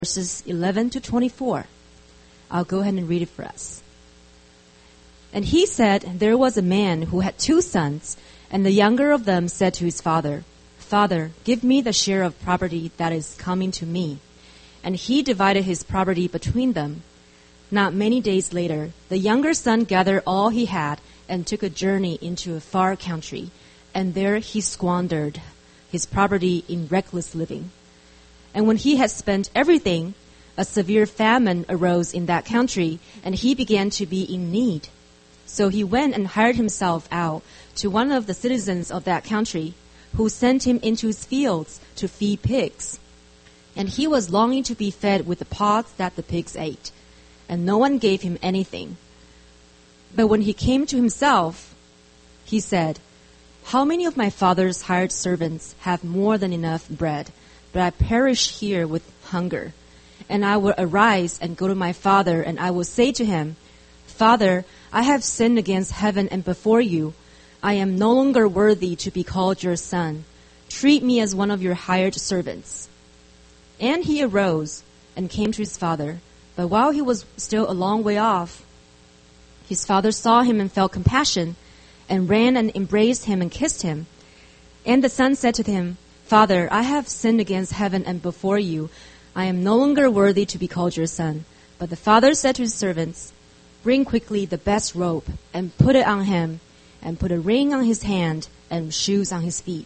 verses 11 to 24. I'll go ahead and read it for us. And he said, there was a man who had 2 sons, and the younger of them said to his father, Father, give me the share of property that is coming to me. And he divided his property between them. Not many days later, the younger son gathered all he had and took a journey into a far country, and there he squandered his property in reckless living. And when he had spent everything, a severe famine arose in that country, and he began to be in need. So he went and hired himself out to one of the citizens of that country, who sent him into his fields to feed pigs. And he was longing to be fed with the pods that the pigs ate, and no one gave him anything. But when he came to himself, he said, How many of my father's hired servants have more than enough bread, but I perish here with hunger? And I will arise and go to my father, and I will say to him, Father, I have sinned against heaven and before you. I am no longer worthy to be called your son. Treat me as one of your hired servants. And he arose and came to his father. But while he was still a long way off, his father saw him and felt compassion, and ran and embraced him and kissed him. And the son said to him, Father, I have sinned against heaven and before you. I am no longer worthy to be called your son. But the father said to his servants, Bring quickly the best robe, and put it on him, and put a ring on his hand, and shoes on his feet.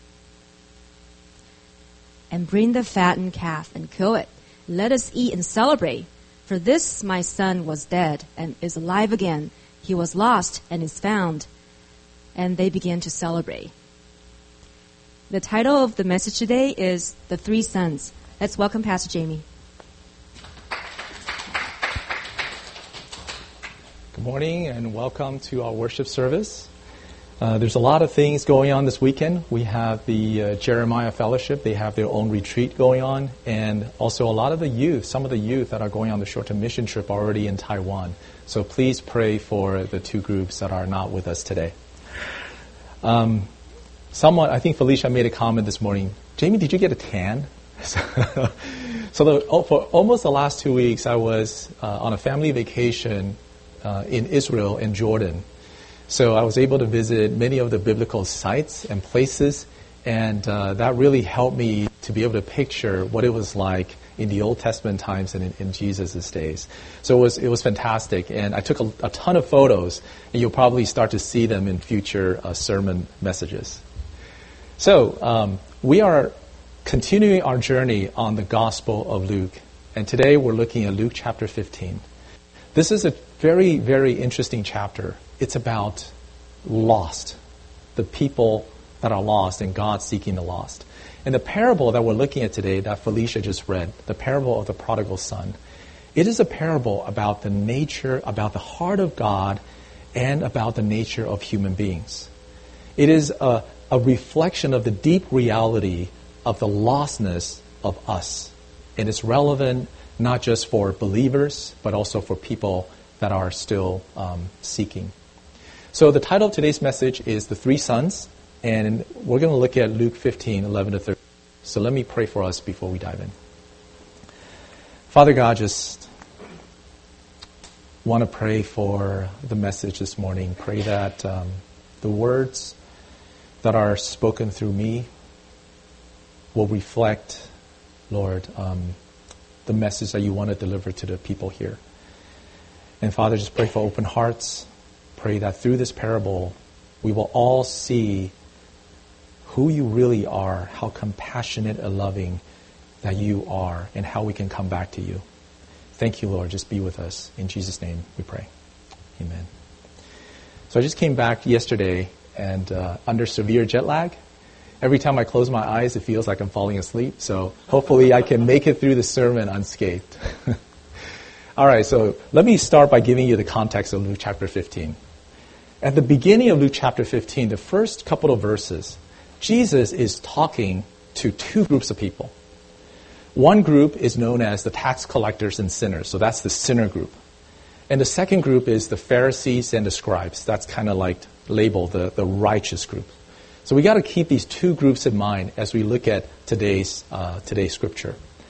And bring the fattened calf, and kill it. Let us eat and celebrate. For this my son was dead, and is alive again. He was lost, and is found. And they began to celebrate. The title of the message today is The 3 Sons. Let's welcome Pastor Jamie. Good morning and welcome to our worship service. There's a lot of things going on this weekend. We have the Jeremiah Fellowship. They have their own retreat going on. And also a lot of the youth, some of the youth that are going on the short-term mission trip are already in Taiwan. So please pray for the 2 groups that are not with us today. I think Felicia made a comment this morning. Jamie, did you get a tan? For almost the last 2 weeks, I was on a family vacation in Israel and Jordan. So I was able to visit many of the biblical sites and places, and that really helped me to be able to picture what it was like in the Old Testament times and in Jesus' days. So it was fantastic, and I took a ton of photos, and you'll probably start to see them in future sermon messages. So we are continuing our journey on the Gospel of Luke, and today we're looking at Luke chapter 15. This is a very, very interesting chapter. It's about lost, the people that are lost and God seeking the lost. And the parable that we're looking at today that Felicia just read, the parable of the prodigal son, it is a parable about the nature, about the heart of God and about the nature of human beings. It is a reflection of the deep reality of the lostness of us. And it's relevant not just for believers, but also for people that are still seeking. So the title of today's message is The 3 Sons, and we're going to look at Luke 15, 11 to 13. So let me pray for us before we dive in. Father God, just want to pray for the message this morning. Pray that the words that are spoken through me will reflect, Lord, the message that you want to deliver to the people here. And Father, just pray for open hearts. Pray that through this parable, we will all see who you really are, how compassionate and loving that you are, and how we can come back to you. Thank you, Lord. Just be with us. In Jesus' name we pray. Amen. So I just came back yesterday and under severe jet lag. Every time I close my eyes, it feels like I'm falling asleep. So hopefully I can make it through the sermon unscathed. All right, so let me start by giving you the context of Luke chapter 15. At the beginning of Luke chapter 15, the first couple of verses, Jesus is talking to 2 groups of people. One group is known as the tax collectors and sinners, so that's the sinner group. And the second group is the Pharisees and the scribes. That's kind of like labeled the righteous group. So we got to keep these 2 groups in mind as we look at today's scripture.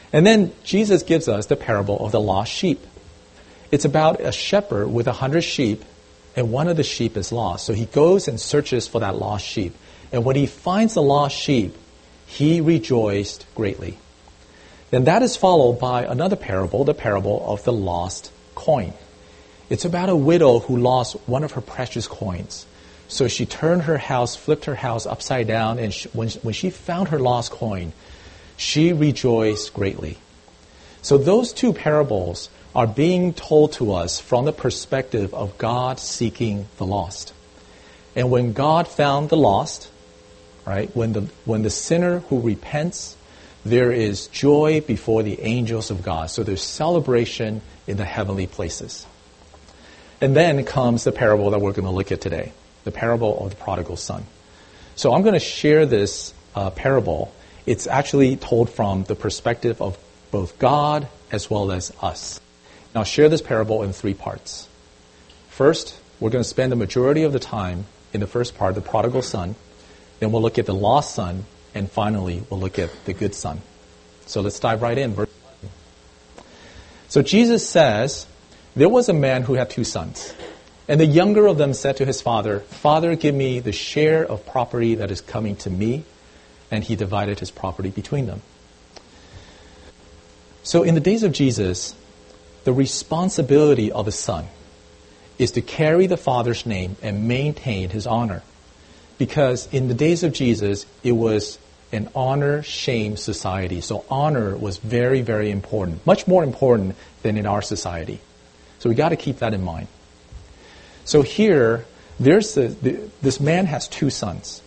And then Jesus gives us the parable of the lost sheep. It's about a shepherd with 100 sheep, and one of the sheep is lost. So he goes and searches for that lost sheep. And when he finds the lost sheep, he rejoiced greatly. Then that is followed by another parable, the parable of the lost coin. It's about a widow who lost one of her precious coins. So she turned her house, flipped her house upside down, and when she found her lost coin, she rejoiced greatly. So those two parables are being told to us from the perspective of God seeking the lost. And when God found the lost, right, when the sinner who repents, there is joy before the angels of God. So there's celebration in the heavenly places. And then comes the parable that we're going to look at today, the parable of the prodigal son. So I'm going to share this parable. It's actually told from the perspective of both God as well as us. And I'll share this parable in 3 parts. First, we're going to spend the majority of the time in the first part, the prodigal son. Then we'll look at the lost son. And finally, we'll look at the good son. So let's dive right in. Verse 1. So Jesus says, there was a man who had 2 sons. And the younger of them said to his father, Father, give me the share of property that is coming to me. And he divided his property between them. So in the days of Jesus, the responsibility of a son is to carry the father's name and maintain his honor. Because in the days of Jesus, it was an honor-shame society. So honor was very, very important. Much more important than in our society. So we got to keep that in mind. So here, this man has 2 sons.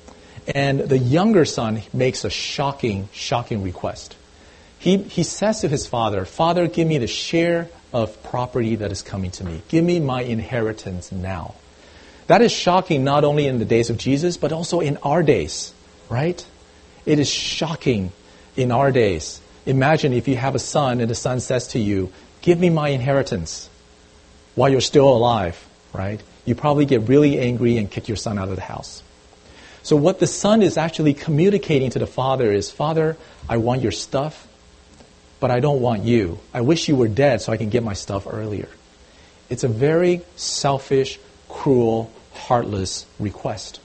And the younger son makes a shocking request. He says to his father, Father, give me the share of property that is coming to me. Give me my inheritance now. That is shocking not only in the days of Jesus, but also in our days, right? It is shocking in our days. Imagine if you have a son and the son says to you, give me my inheritance while you're still alive, right? You probably get really angry and kick your son out of the house. So what the son is actually communicating to the father is, Father, I want your stuff, but I don't want you. I wish you were dead so I can get my stuff earlier. It's a very selfish, cruel, heartless request.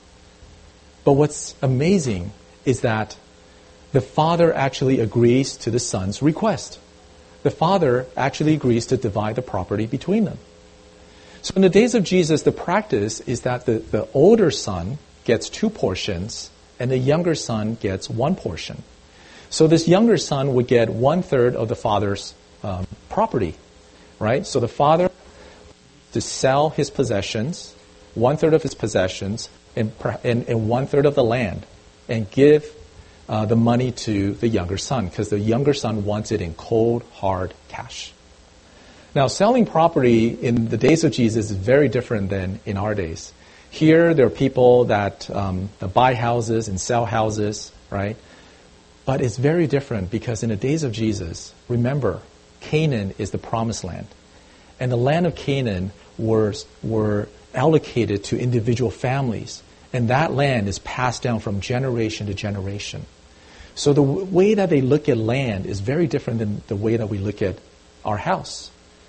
But what's amazing is that the father actually agrees to the son's request. The father actually agrees to divide the property between them. So in the days of Jesus, the practice is that the older son gets 2 portions and the younger son gets 1 portion. So this younger son would get 1/3 of the father's property, right? So the father to sell his possessions, 1/3 of his possessions, and 1/3 of the land, and give the money to the younger son, because the younger son wants it in cold, hard cash. Now, selling property in the days of Jesus is very different than in our days. Here, there are people that buy houses and sell houses, right? But it's very different because in the days of Jesus, remember, Canaan is the promised land. And the land of Canaan were allocated to individual families. And that land is passed down from generation to generation. So the way that they look at land is very different than the way that we look at our house.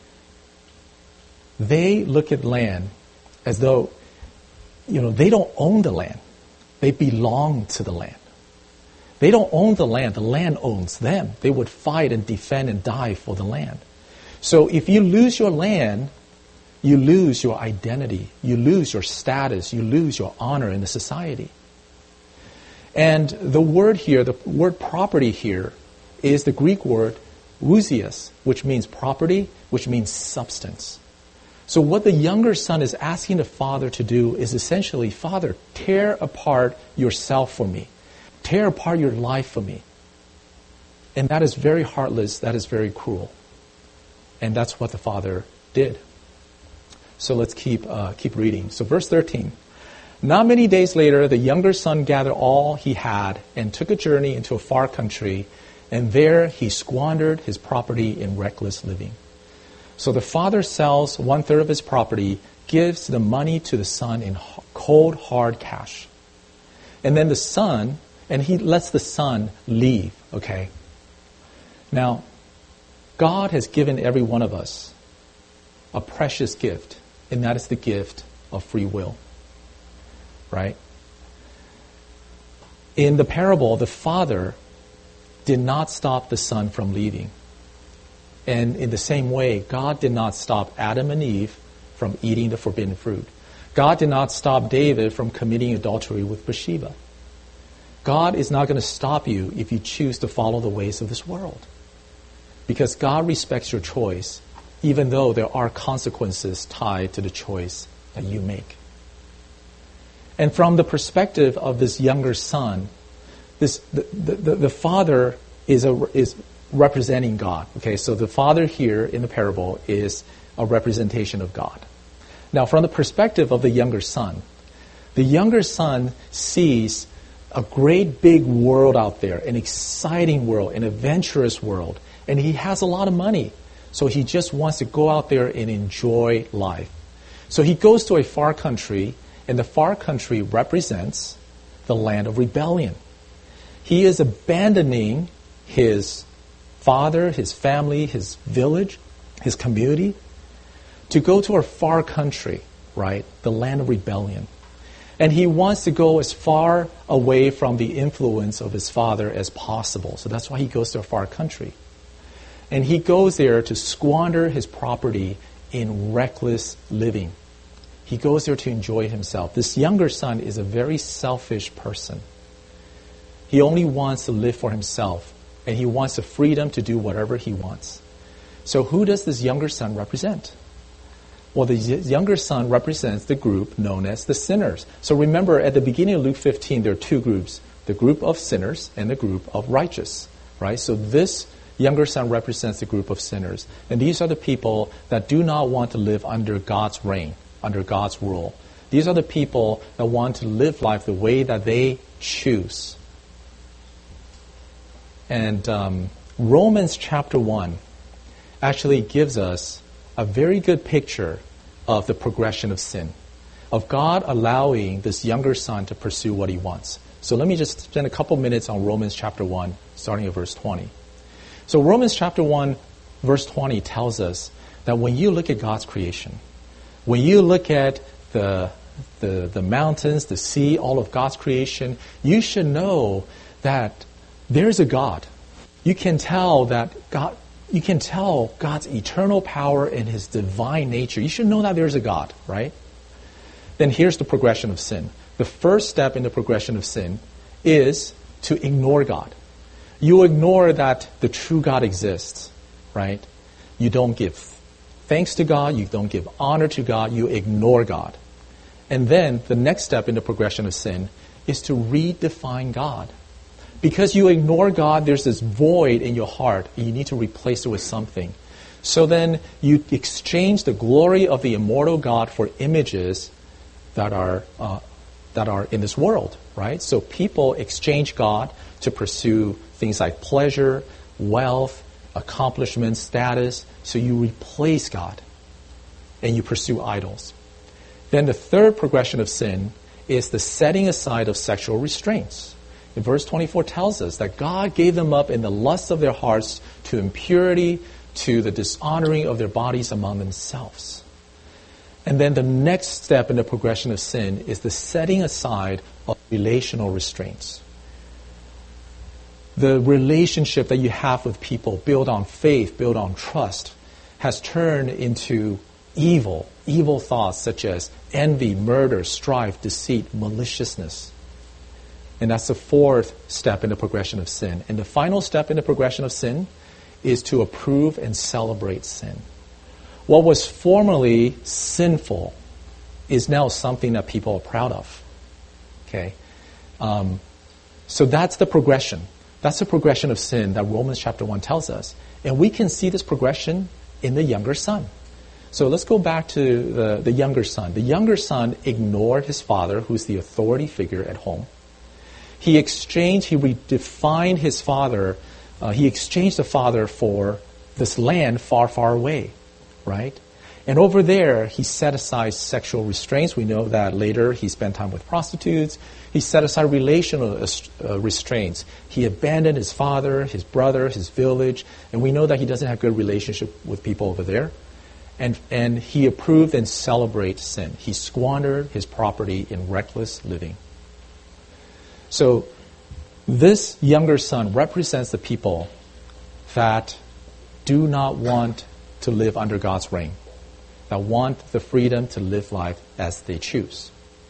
They look at land as though, they don't own the land. They belong to the land. They don't own the land owns them. They would fight and defend and die for the land. So if you lose your land, you lose your identity, you lose your status, you lose your honor in the society. And the word here, the word property here, is the Greek word ousios, which means property, which means substance. So what the younger son is asking the father to do is essentially, Father, tear apart yourself for me. Tear apart your life for me. And that is very heartless, that is very cruel. And that's what the father did. So let's keep reading. So verse 13. Not many days later, the younger son gathered all he had and took a journey into a far country, and there he squandered his property in reckless living. So the father sells 1/3 of his property, gives the money to the son in cold, hard cash. And then the son, and he lets the son leave, okay? Now, God has given every one of us a precious gift, and that is the gift of free will. Right? In the parable, the father did not stop the son from leaving. And in the same way, God did not stop Adam and Eve from eating the forbidden fruit. God did not stop David from committing adultery with Bathsheba. God is not going to stop you if you choose to follow the ways of this world. Because God respects your choice, even though there are consequences tied to the choice that you make. And from the perspective of this younger son, the father is representing God. Okay, so the father here in the parable is a representation of God. Now, from the perspective of the younger son sees a great big world out there, an exciting world, an adventurous world, and he has a lot of money. So he just wants to go out there and enjoy life. So he goes to a far country, and the far country represents the land of rebellion. He is abandoning his father, his family, his village, his community, to go to a far country, right? The land of rebellion. And he wants to go as far away from the influence of his father as possible. So that's why he goes to a far country. And he goes there to squander his property in reckless living. He goes there to enjoy himself. This younger son is a very selfish person. He only wants to live for himself, and he wants the freedom to do whatever he wants. So who does this younger son represent? Well, the younger son represents the group known as the sinners. So remember, at the beginning of Luke 15, there are two groups, the group of sinners and the group of righteous, right? So this younger son represents the group of sinners. And these are the people that do not want to live under God's reign, under God's rule. These are the people that want to live life the way that they choose. And Romans chapter 1 actually gives us a very good picture of the progression of sin, of God allowing this younger son to pursue what he wants. So let me just spend a couple minutes on Romans chapter 1, starting at verse 20. So Romans chapter 1, verse 20 tells us that when you look at God's creation, when you look at the mountains, the sea, all of God's creation, you should know that there's a God. You can tell God's eternal power and his divine nature. You should know that there's a God, right? Then here's the progression of sin. The first step in the progression of sin is to ignore God. You ignore that the true God exists, right? You don't give thanks to God. You don't give honor to God. You ignore God. And then the next step in the progression of sin is to redefine God. Because you ignore God, there's this void in your heart, and you need to replace it with something. So then you exchange the glory of the immortal God for images that are in this world, right? So people exchange God to pursue things like pleasure, wealth, accomplishment, status. So you replace God, and you pursue idols. Then the third progression of sin is the setting aside of sexual restraints. In verse 24 tells us that God gave them up in the lust of their hearts to impurity, to the dishonoring of their bodies among themselves. And then the next step in the progression of sin is the setting aside of relational restraints. The relationship that you have with people built on faith, built on trust, has turned into evil thoughts such as envy, murder, strife, deceit, maliciousness. And that's the fourth step in the progression of sin. And the final step in the progression of sin is to approve and celebrate sin. What was formerly sinful is now something that people are proud of. Okay? So that's the progression. That's the progression of sin that Romans chapter 1 tells us. And we can see this progression in the younger son. So let's go back to the younger son. The younger son ignored his father, who's the authority figure at home. He redefined his father. He exchanged the father for this land far, far away, right? And over there, he set aside sexual restraints. We know that later he spent time with prostitutes. He set aside relational restraints. He abandoned his father, his brother, his village. And we know that he doesn't have good relationship with people over there. And he approved and celebrated sin. He squandered his property in reckless living. So this younger son represents the people that do not want to live under God's reign, that want the freedom to live life as they choose.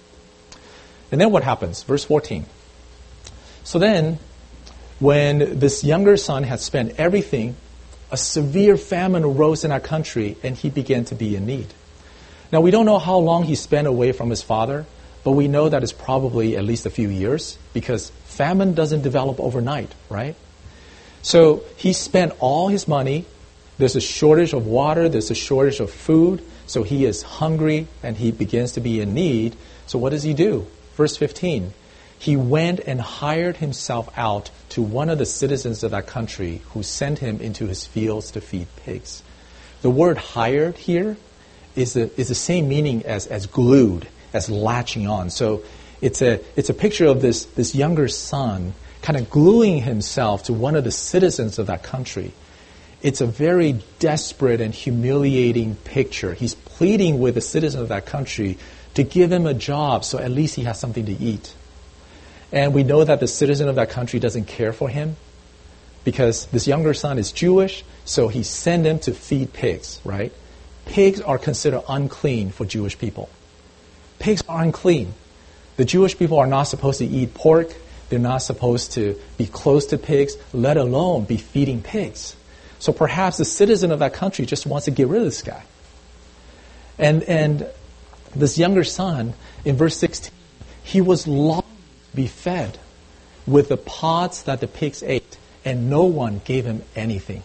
And then what happens? Verse 14. So then, when this younger son had spent everything, a severe famine arose in our country, and he began to be in need. Now, we don't know how long he spent away from his father, but we know that it's probably at least a few years, because famine doesn't develop overnight, right? So he spent all his money. There's a shortage of water. There's a shortage of food. So he is hungry, and he begins to be in need. So what does he do? Verse 15. He went and hired himself out to one of the citizens of that country, who sent him into his fields to feed pigs. The word hired here is the same meaning as glued, as latching on. So it's a picture of this younger son kind of gluing himself to one of the citizens of that country. It's a very desperate and humiliating picture. He's pleading with the citizen of that country to give him a job so at least he has something to eat. And we know that the citizen of that country doesn't care for him because this younger son is Jewish, so he sent him to feed pigs, right? Pigs are considered unclean for Jewish people. Pigs are unclean. The Jewish people are not supposed to eat pork. They're not supposed to be close to pigs, let alone be feeding pigs. So perhaps the citizen of that country just wants to get rid of this guy. And this younger son, in verse 16, he was longing to be fed with the pods that the pigs ate, and no one gave him anything.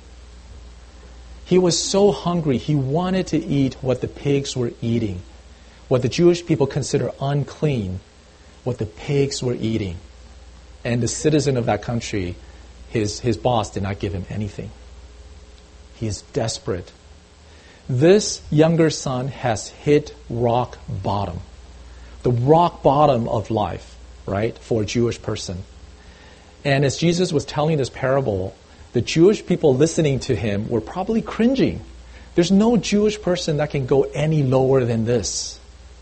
He was so hungry, he wanted to eat what the pigs were eating, what the Jewish people consider unclean, what the pigs were eating. And the citizen of that country, his boss, did not give him anything. He is desperate. This younger son has hit rock bottom. The rock bottom of life, right, for a Jewish person. And as Jesus was telling this parable, the Jewish people listening to him were probably cringing. There's no Jewish person that can go any lower than this.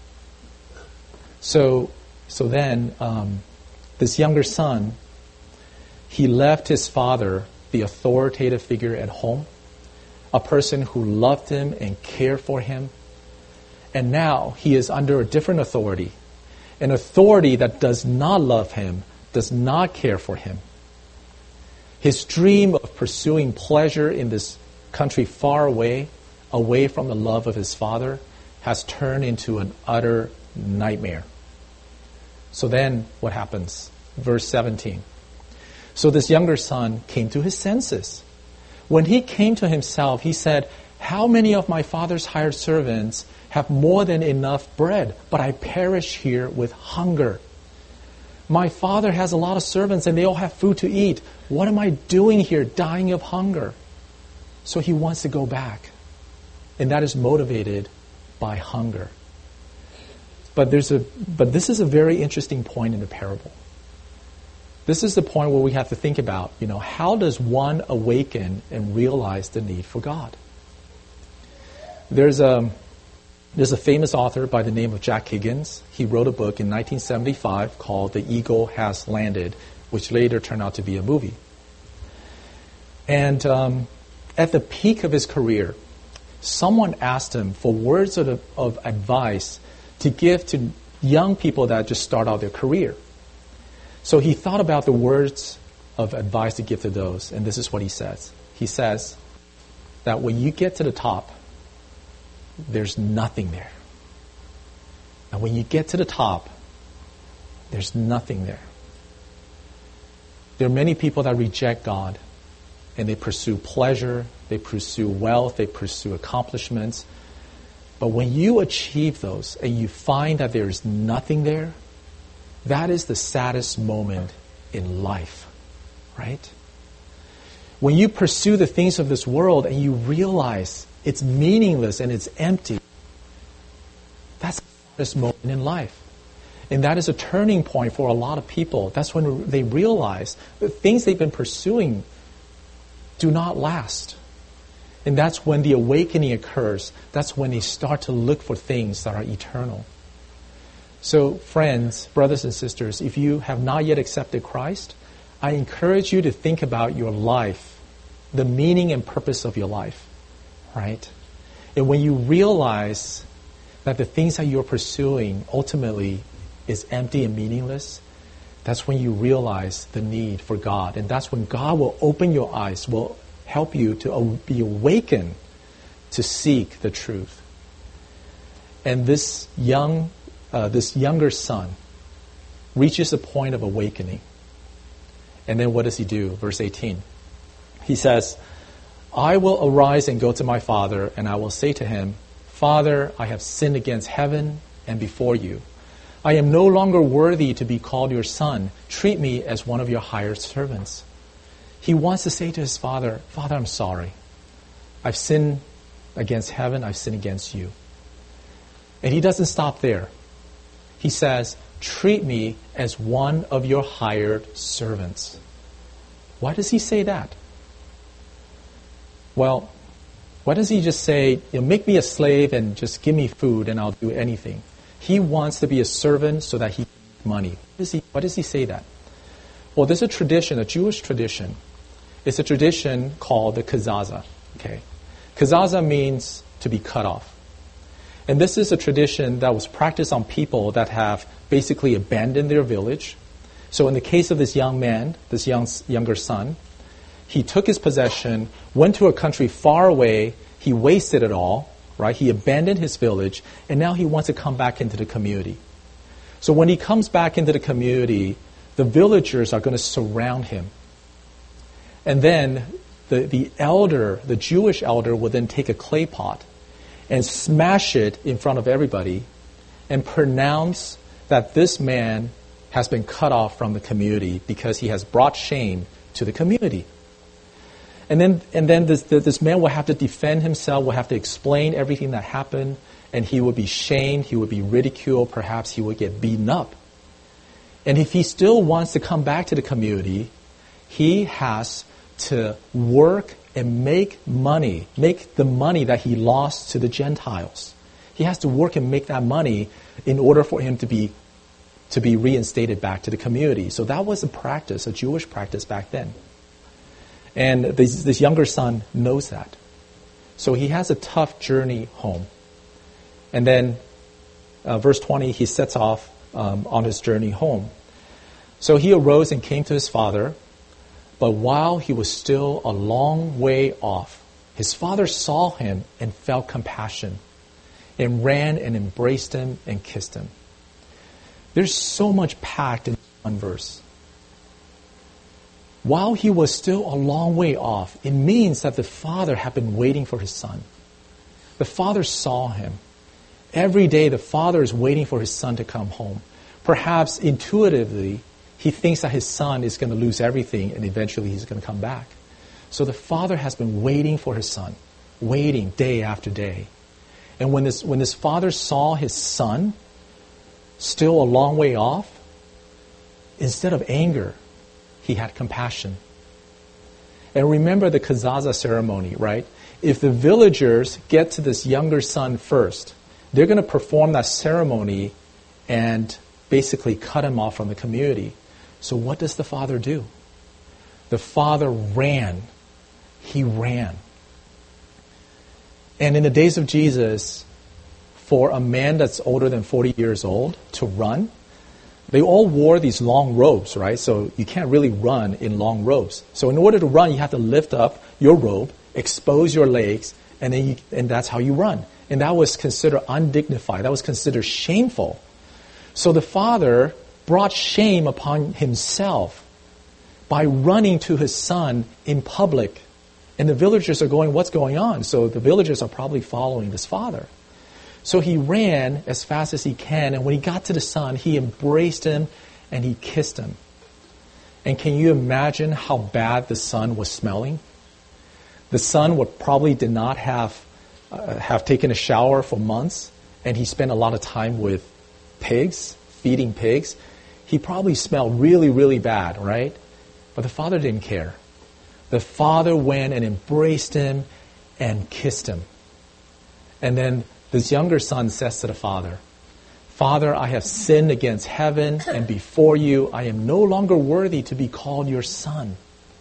So then, this younger son, he left his father, the authoritative figure at home, a person who loved him and cared for him. And now he is under a different authority, an authority that does not love him, does not care for him. His dream of pursuing pleasure in this country far away from the love of his father, has turned into an utter nightmare. So then what happens? Verse 17. So this younger son came to his senses. When he came to himself, he said, "How many of my father's hired servants have more than enough bread, but I perish here with hunger? My father has a lot of servants and they all have food to eat. What am I doing here, dying of hunger?" So he wants to go back. And that is motivated by hunger. But this is a very interesting point in the parable. This is the point where we have to think about, how does one awaken and realize the need for God? There's a famous author by the name of Jack Higgins. He wrote a book in 1975 called The Eagle Has Landed, which later turned out to be a movie. And at the peak of his career, someone asked him for words of advice to give to young people that just start out their career. So he thought about the words of advice to give to those, and this is what he says. He says that when you get to the top, there's nothing there. And when you get to the top, there's nothing there. There are many people that reject God, and they pursue pleasure, they pursue wealth, they pursue accomplishments. But when you achieve those and you find that there is nothing there, that is the saddest moment in life, right? When you pursue the things of this world and you realize it's meaningless and it's empty, that's the hardest moment in life. And that is a turning point for a lot of people. That's when they realize the things they've been pursuing do not last. And that's when the awakening occurs. That's when they start to look for things that are eternal. So, friends, brothers and sisters, if you have not yet accepted Christ, I encourage you to think about your life, the meaning and purpose of your life, right? And when you realize that the things that you're pursuing ultimately is empty and meaningless, that's when you realize the need for God. And that's when God will open your eyes, will help you to be awakened to seek the truth. And this younger son reaches a point of awakening. And then what does he do? Verse 18. He says, I will arise and go to my father, and I will say to him, Father, I have sinned against heaven and before you. I am no longer worthy to be called your son. Treat me as one of your hired servants. He wants to say to his father, Father, I'm sorry. I've sinned against heaven. I've sinned against you. And he doesn't stop there. He says, treat me as one of your hired servants. Why does he say that? Well, why doesn't he just say, make me a slave and just give me food and I'll do anything? He wants to be a servant so that he can make money. Why does he say that? Well, there's a tradition, a Jewish tradition. It's a tradition called the kazaza. Okay, kazaza means to be cut off. And this is a tradition that was practiced on people that have basically abandoned their village. So in the case of this young man, this younger son, he took his possession, went to a country far away, he wasted it all, right? He abandoned his village, and now he wants to come back into the community. So when he comes back into the community, the villagers are going to surround him. And then the elder, the Jewish elder, will then take a clay pot and smash it in front of everybody and pronounce that this man has been cut off from the community because he has brought shame to the community. And then this man will have to defend himself, will have to explain everything that happened, and he will be shamed, he will be ridiculed, perhaps he will get beaten up. And if he still wants to come back to the community, he has to work and make money, make the money that he lost to the Gentiles. He has to work and make that money in order for him to be reinstated back to the community. So that was a practice, a Jewish practice back then. And this younger son knows that. So he has a tough journey home. And then verse 20, he sets off on his journey home. So he arose and came to his father. But while he was still a long way off, his father saw him and felt compassion and ran and embraced him and kissed him. There's so much packed in one verse. While he was still a long way off, it means that the father had been waiting for his son. The father saw him. Every day the father is waiting for his son to come home. Perhaps intuitively, he thinks that his son is going to lose everything and eventually he's going to come back. So the father has been waiting for his son, waiting day after day. And when this father saw his son still a long way off, instead of anger, he had compassion. And remember the kazaza ceremony, right? If the villagers get to this younger son first, they're going to perform that ceremony and basically cut him off from the community. So what does the father do? The father ran. He ran. And in the days of Jesus, for a man that's older than 40 years old to run, they all wore these long robes, right? So you can't really run in long robes. So in order to run, you have to lift up your robe, expose your legs, and that's how you run. And that was considered undignified. That was considered shameful. So the father brought shame upon himself by running to his son in public. And the villagers are going, what's going on? So the villagers are probably following this father. So he ran as fast as he can, and when he got to the son, he embraced him and he kissed him. And can you imagine how bad the son was smelling? The son probably did not have taken a shower for months, and he spent a lot of time with pigs, feeding pigs. He probably smelled really, really bad, right? But the father didn't care. The father went and embraced him and kissed him. And then this younger son says to the father, "Father, I have sinned against heaven and before you. I am no longer worthy to be called your son."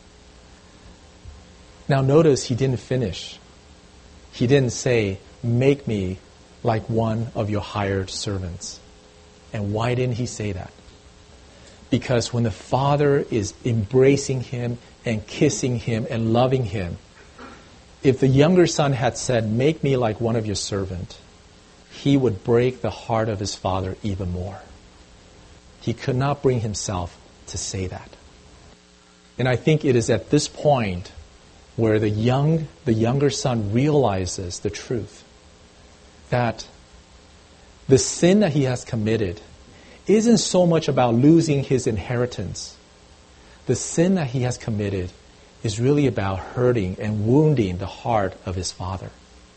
Now notice he didn't finish. He didn't say, "Make me like one of your hired servants." And why didn't he say that? Because when the father is embracing him and kissing him and loving him, if the younger son had said, "Make me like one of your servants," he would break the heart of his father even more. He could not bring himself to say that. And I think it is at this point where the younger son realizes the truth, that the sin that he has committed isn't so much about losing his inheritance. The sin that he has committed is really about hurting and wounding the heart of his father.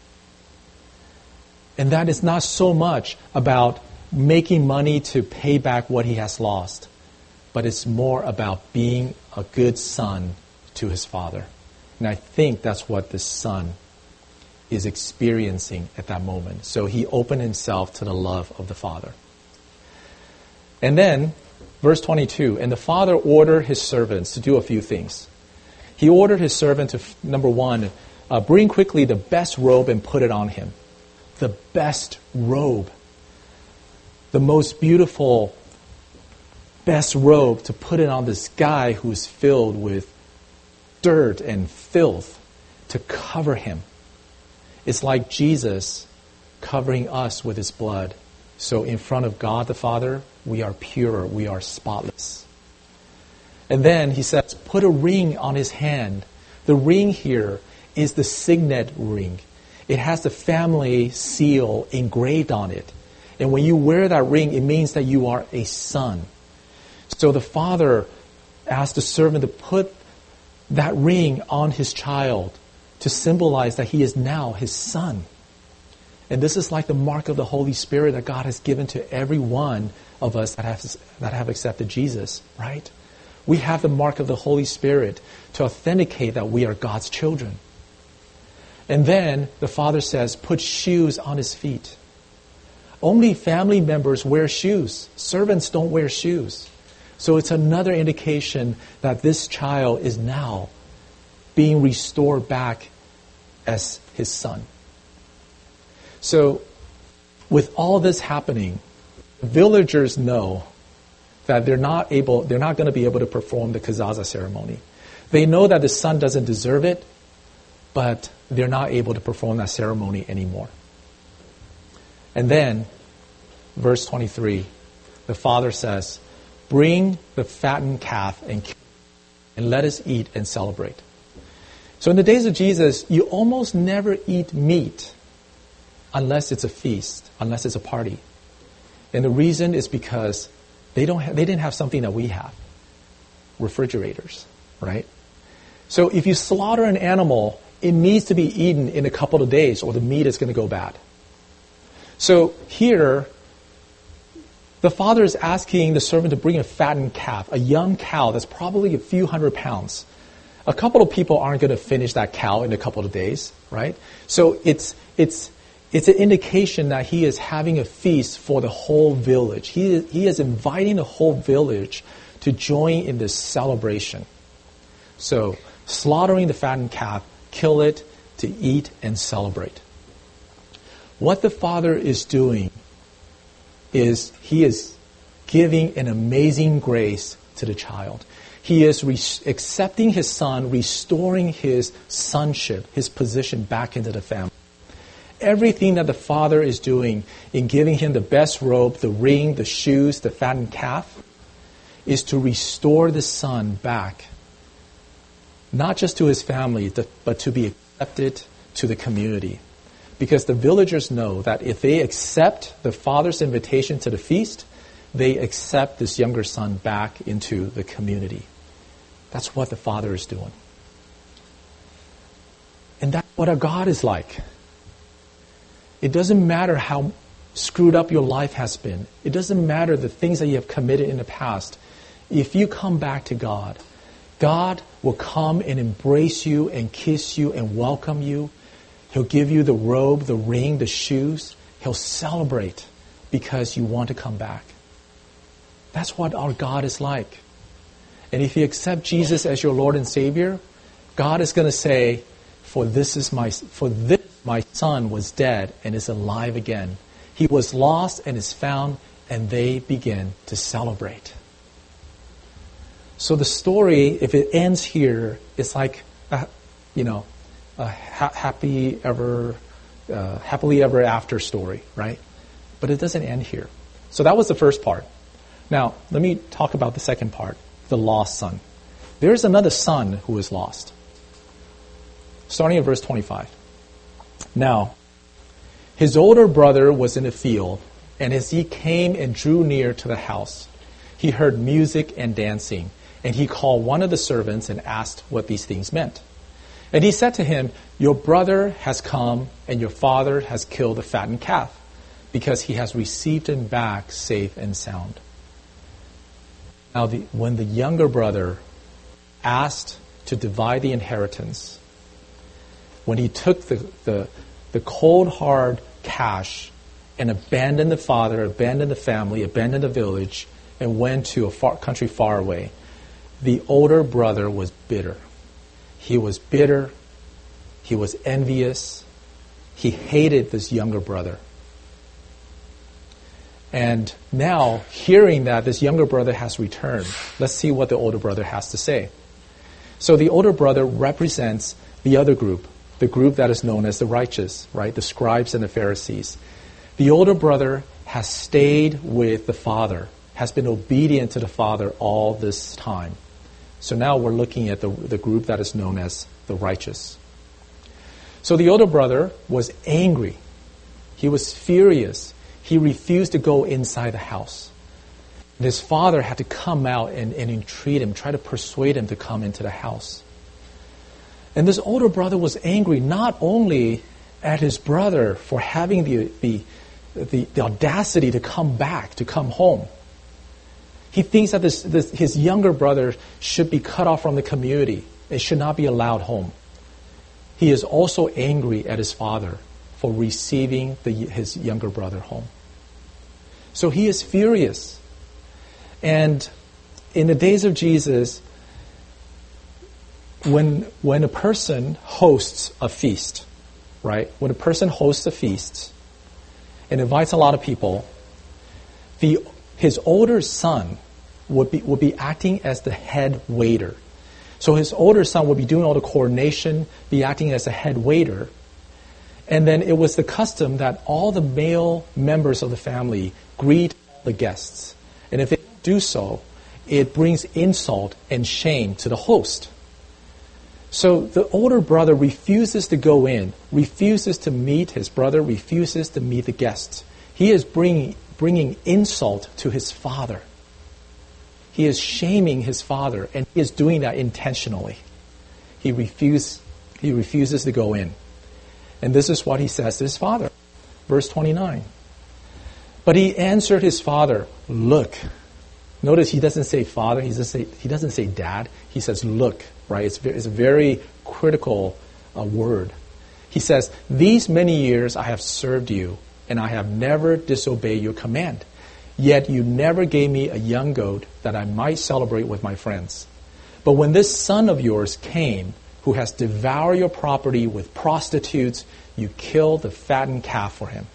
And that is not so much about making money to pay back what he has lost, but it's more about being a good son to his father. And I think that's what this son is experiencing at that moment. So he opened himself to the love of the father. And then, verse 22, and the father ordered his servants to do a few things. He ordered his servant to, number one, bring quickly the best robe and put it on him. The best robe. The most beautiful, best robe to put it on this guy who is filled with dirt and filth, to cover him. It's like Jesus covering us with his blood. So in front of God the Father, we are pure, we are spotless. And then he says, put a ring on his hand. The ring here is the signet ring. It has the family seal engraved on it. And when you wear that ring, it means that you are a son. So the father asked the servant to put that ring on his child to symbolize that he is now his son. And this is like the mark of the Holy Spirit that God has given to every one of us that have accepted Jesus, right? We have the mark of the Holy Spirit to authenticate that we are God's children. And then the father says, put shoes on his feet. Only family members wear shoes. Servants don't wear shoes. So it's another indication that this child is now being restored back as his son. So with all this happening, villagers know that they're not going to be able to perform the kazaza ceremony. They know that the son doesn't deserve it, but they're not able to perform that ceremony anymore. And then, verse 23, the father says, bring the fattened calf and let us eat and celebrate. So in the days of Jesus, you almost never eat meat unless it's a feast, unless it's a party. And the reason is because they didn't have something that we have, refrigerators, right? So if you slaughter an animal, it needs to be eaten in a couple of days or the meat is going to go bad. So here, the father is asking the servant to bring a fattened calf, a young cow that's probably a few hundred pounds. A couple of people aren't going to finish that cow in a couple of days, right? So it's an indication that he is having a feast for the whole village. He is inviting the whole village to join in this celebration. So, slaughtering the fattened calf, kill it to eat and celebrate. What the father is doing is he is giving an amazing grace to the child. He is accepting his son, restoring his sonship, his position back into the family. Everything that the father is doing in giving him the best robe, the ring, the shoes, the fattened calf, is to restore the son back, not just to his family, but to be accepted to the community. Because the villagers know that if they accept the father's invitation to the feast, they accept this younger son back into the community. That's what the father is doing. And that's what our God is like. It doesn't matter how screwed up your life has been. It doesn't matter the things that you have committed in the past. If you come back to God, God will come and embrace you and kiss you and welcome you. He'll give you the robe, the ring, the shoes. He'll celebrate because you want to come back. That's what our God is like. And if you accept Jesus as your Lord and Savior, God is going to say, for this my son was dead and is alive again. He was lost and is found, and they begin to celebrate. So the story, if it ends here, it's like, a happily ever after story, right? But it doesn't end here. So that was the first part. Now, let me talk about the second part, the lost son. There's another son who is lost. Starting at verse 25. Now, his older brother was in the field, and as he came and drew near to the house, he heard music and dancing, and he called one of the servants and asked what these things meant. And he said to him, your brother has come, and your father has killed the fattened calf, because he has received him back safe and sound. Now, when the younger brother asked to divide the inheritance, when he took the cold, hard cash and abandoned the father, abandoned the family, abandoned the village, and went to a country far away, the older brother was bitter. He was bitter. He was envious. He hated this younger brother. And now, hearing that this younger brother has returned, let's see what the older brother has to say. So the older brother represents the other group, the group that is known as the righteous, right? The scribes and the Pharisees. The older brother has stayed with the father, has been obedient to the father all this time. So now we're looking at the group that is known as the righteous. So the older brother was angry. He was furious. He refused to go inside the house. And his father had to come out and entreat him, try to persuade him to come into the house. And this older brother was angry not only at his brother for having the audacity to come back, to come home. He thinks that his younger brother should be cut off from the community. It should not be allowed home. He is also angry at his father for receiving his younger brother home. So he is furious. And in the days of Jesus, when a person hosts a feast, right? When a person hosts a feast and invites a lot of people, his older son would be acting as the head waiter. So his older son would be doing all the coordination, be acting as a head waiter. And then it was the custom that all the male members of the family greet the guests. And if they do so, it brings insult and shame to the host. So the older brother refuses to go in, refuses to meet his brother, refuses to meet the guests. He is bringing insult to his father. He is shaming his father, and he is doing that intentionally. He refuses to go in. And this is what he says to his father. Verse 29. But he answered his father, look. Notice he doesn't say father, he doesn't say dad. He says look, right? It's a very critical word. He says, these many years I have served you, and I have never disobeyed your command. Yet you never gave me a young goat that I might celebrate with my friends. But when this son of yours came, who has devoured your property with prostitutes, you killed the fattened calf for him.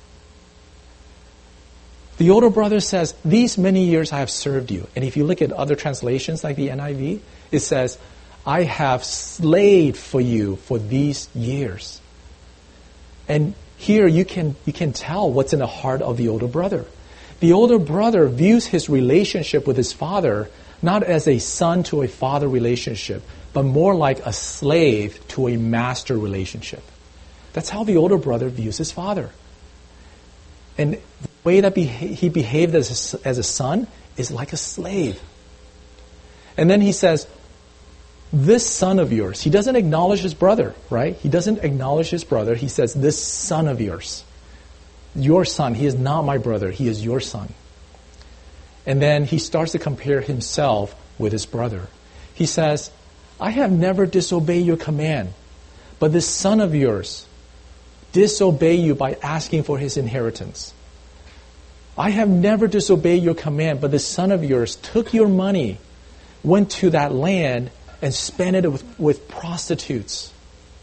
The older brother says, these many years I have served you. And if you look at other translations like the NIV, it says, I have slaved for you for these years. And here you can tell what's in the heart of the older brother. The older brother views his relationship with his father not as a son to a father relationship, but more like a slave to a master relationship. That's how the older brother views his father. And the way that he behaved as a son is like a slave. And then he says, this son of yours. He doesn't acknowledge his brother, right? He doesn't acknowledge his brother. He says, this son of yours. Your son. He is not my brother. He is your son. And then he starts to compare himself with his brother. He says, I have never disobeyed your command, but this son of yours disobeyed you by asking for his inheritance. I have never disobeyed your command, but this son of yours took your money, went to that land, and spent it with prostitutes.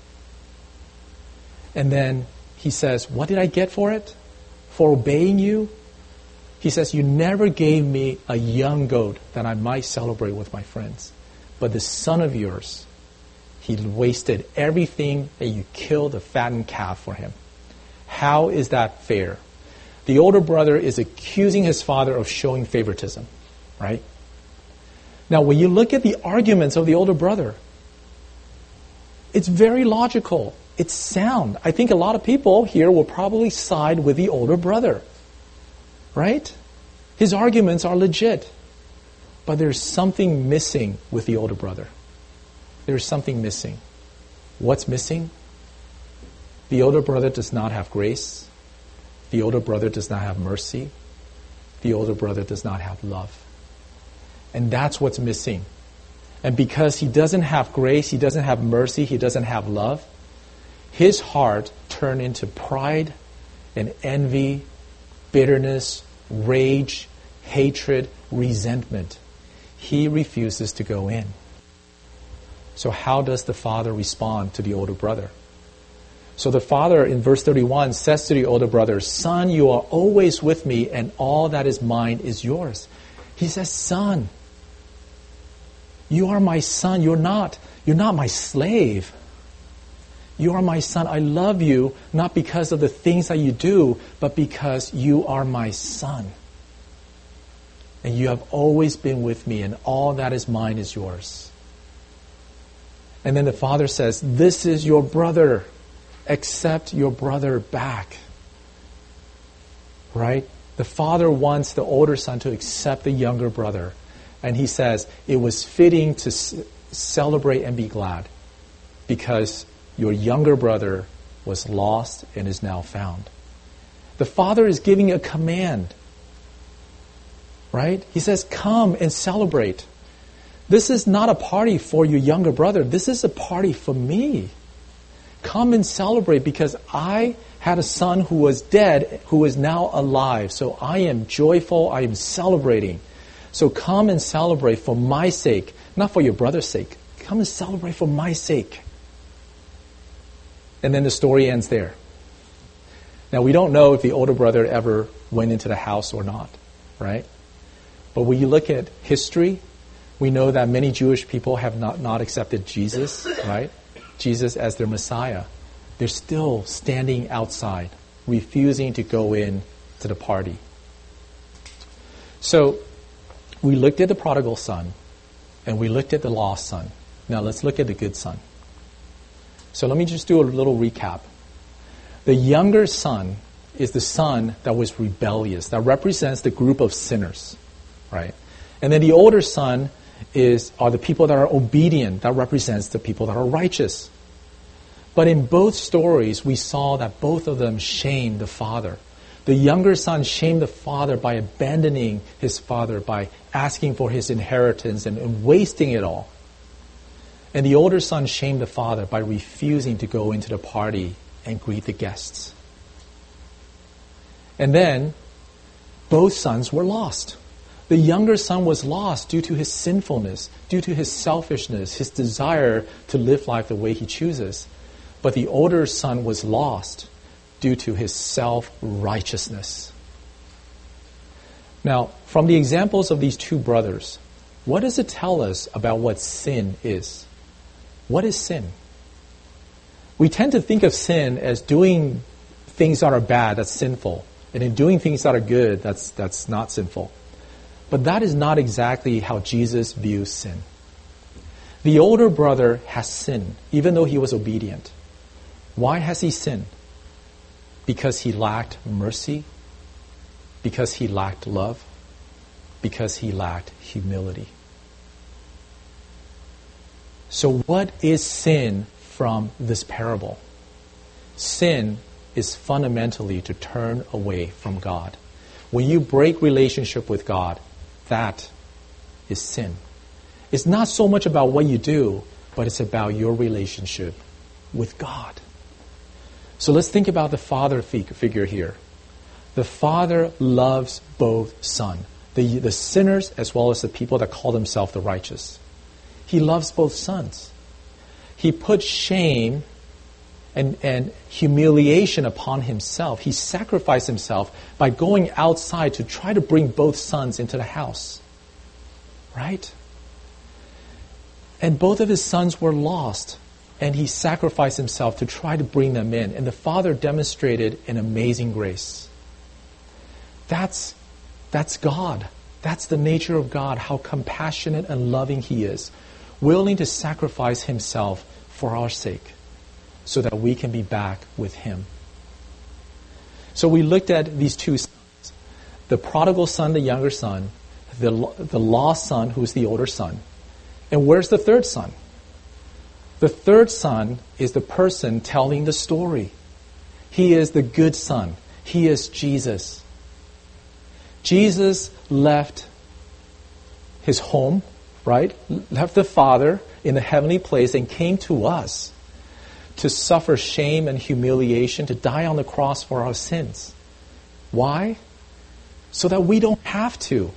And then he says, what did I get for it? For obeying you? He says, you never gave me a young goat that I might celebrate with my friends. But the son of yours, he wasted everything that you killed a fattened calf for him. How is that fair? The older brother is accusing his father of showing favoritism, right? Now, when you look at the arguments of the older brother, it's very logical. It's sound. I think a lot of people here will probably side with the older brother, right? His arguments are legit. But there's something missing with the older brother. There's something missing. What's missing? The older brother does not have grace. The older brother does not have mercy. The older brother does not have love. And that's what's missing. And because he doesn't have grace, he doesn't have mercy, he doesn't have love, his heart turned into pride and envy, bitterness, rage, hatred, resentment. He refuses to go in. So how does the father respond to the older brother? So the father in verse 31 says to the older brother, son, you are always with me and all that is mine is yours. He says, son, you are my son. You're not my slave. You are my son. I love you not because of the things that you do, but because you are my son. And you have always been with me and all that is mine is yours. And then the father says, this is your brother. Accept your brother back. Right? The father wants the older son to accept the younger brother. And he says, it was fitting to celebrate and be glad because your younger brother was lost and is now found. The father is giving a command. Right? He says, come and celebrate. This is not a party for your younger brother. This is a party for me. Come and celebrate because I had a son who was dead, who is now alive. So I am joyful. I am celebrating. So come and celebrate for my sake, not for your brother's sake. Come and celebrate for my sake. And then the story ends there. Now we don't know if the older brother ever went into the house or not, right? But when you look at history, we know that many Jewish people have not accepted Jesus, right? Jesus as their Messiah. They're still standing outside, refusing to go in to the party. So we looked at the prodigal son, and we looked at the lost son. Now let's look at the good son. So let me just do a little recap. The younger son is the son that was rebellious, that represents the group of sinners, right? And then the older son are the people that are obedient, that represents the people that are righteous. But in both stories, we saw that both of them shamed the father. The younger son shamed the father by abandoning his father, by asking for his inheritance and wasting it all. And the older son shamed the father by refusing to go into the party and greet the guests. And then, both sons were lost. The younger son was lost due to his sinfulness, due to his selfishness, his desire to live life the way he chooses. But the older son was lost due to his self-righteousness. Now, from the examples of these two brothers, what does it tell us about what sin is? What is sin? We tend to think of sin as doing things that are bad, that's sinful, and in doing things that are good, that's not sinful. But that is not exactly how Jesus views sin. The older brother has sinned, even though he was obedient. Why has he sinned? Because he lacked mercy, because he lacked love, because he lacked humility. So what is sin from this parable? Sin is fundamentally to turn away from God. When you break relationship with God, that is sin. It's not so much about what you do, but it's about your relationship with God. So let's think about the father figure here. The Father loves both sons, the sinners as well as the people that call themselves the righteous. He loves both sons. He put shame and humiliation upon himself. He sacrificed himself by going outside to try to bring both sons into the house. Right? And both of his sons were lost, and he sacrificed himself to try to bring them in. And the Father demonstrated an amazing grace. That's God. That's the nature of God, how compassionate and loving He is, willing to sacrifice Himself for our sake so that we can be back with Him. So we looked at these two sons, the prodigal son, the younger son, the lost son, who's the older son. And where's the third son? The third son is the person telling the story. He is the good son. He is Jesus. Jesus left his home, right? Left the Father in the heavenly place and came to us to suffer shame and humiliation, to die on the cross for our sins. Why? So that we don't have to.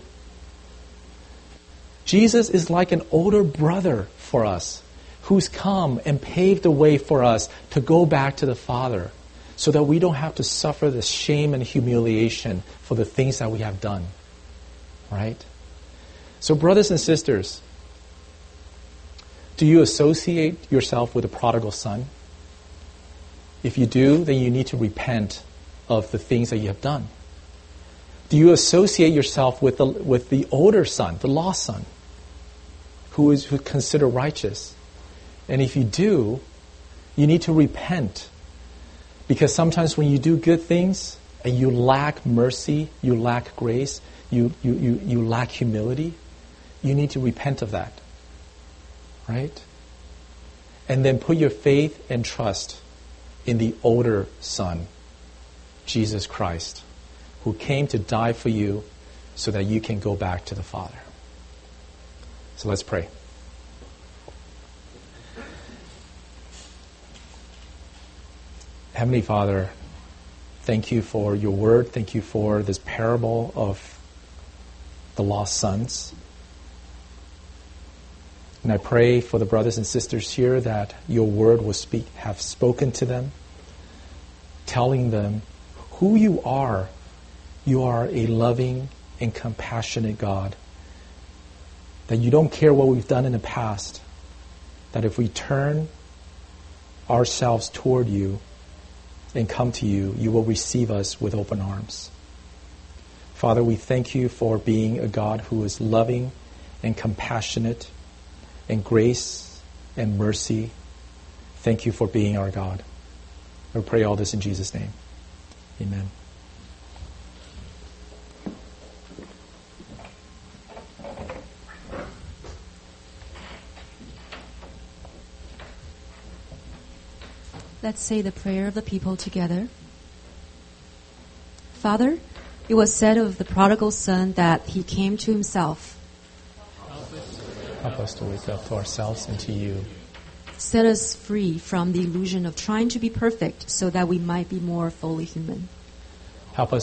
Jesus is like an older brother for us, who's come and paved the way for us to go back to the Father, so that we don't have to suffer the shame and humiliation for the things that we have done. Right? So brothers and sisters, do you associate yourself with the prodigal son? If you do, then you need to repent of the things that you have done. Do you associate yourself with the older son, the lost son, who is considered righteous? And if you do, you need to repent. Because sometimes when you do good things and you lack mercy, you lack grace, you lack humility, you need to repent of that. Right? And then put your faith and trust in the older son, Jesus Christ, who came to die for you so that you can go back to the Father. So let's pray. Heavenly Father, thank you for your word. Thank you for this parable of the lost sons. And I pray for the brothers and sisters here that your word will have spoken to them, telling them who you are. You are a loving and compassionate God. That you don't care what we've done in the past. That if we turn ourselves toward you and come to you, you will receive us with open arms. Father, we thank you for being a God who is loving and compassionate and grace and mercy. Thank you for being our God. I pray all this in Jesus' name. Amen. Let's say the prayer of the people together. Father, it was said of the prodigal son that he came to himself. Help us to wake up to ourselves and to you. Set us free from the illusion of trying to be perfect so that we might be more fully human. Help us